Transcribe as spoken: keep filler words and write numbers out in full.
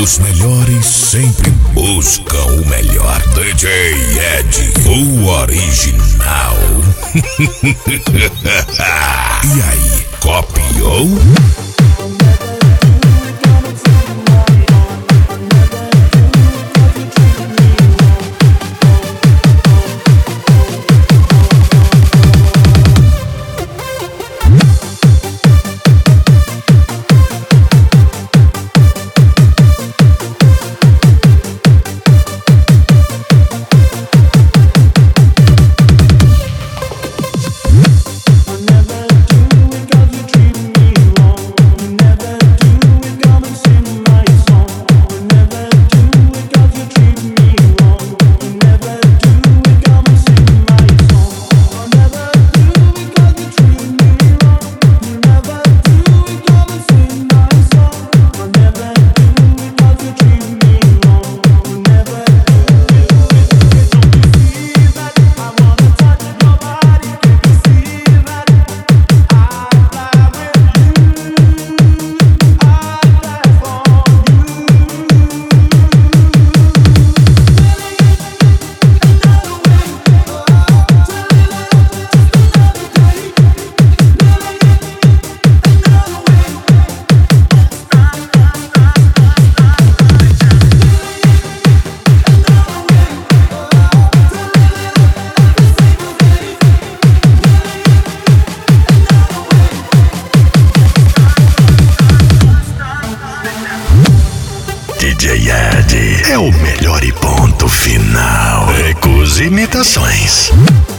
Os melhores sempre buscam o melhor. D J Ed, o original. E aí, copiou? D J Ed é o melhor e ponto final. Ecos Imitações.